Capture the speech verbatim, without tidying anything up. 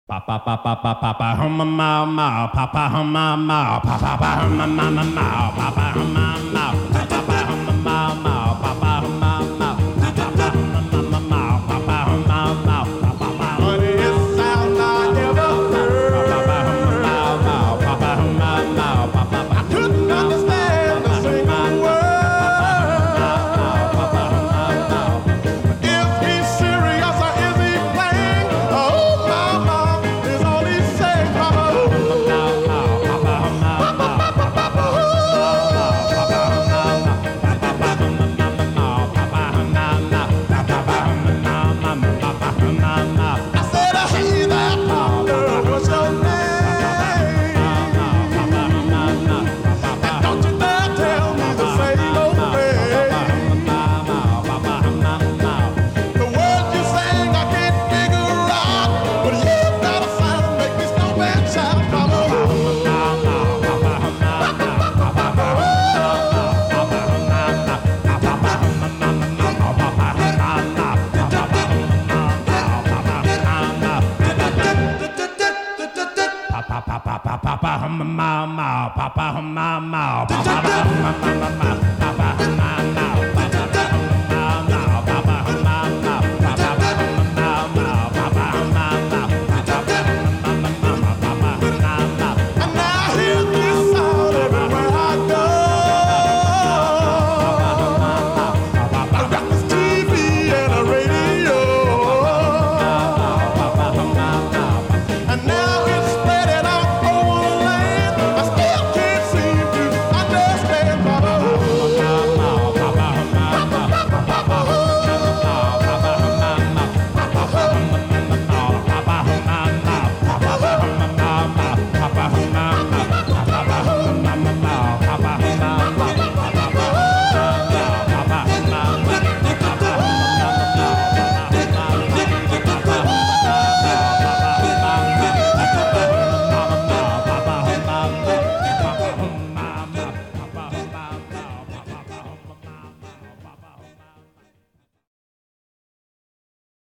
Papa papa papa papa hum ma ma papa hum ma ma papa papa hum ma ma ma papa hum ma ma papa hum ma ma papa hum ma ma papa hum ma ma papa hum ma ma papa Funniest sound I ever heard. papa hum ma ma papa hum ma ma papa I couldn't understand a single word. Is he serious or is he playing? Oh, mama, is all he saying, mama. I said, hey there, girl, what's your name? And don't you dare tell me to say no way. The words you sang I can't figure out, but you got a sound make me stomp and shout, mama. Papa papa papa papa hum ma ma papa hum ma ma papa hum ma ma ma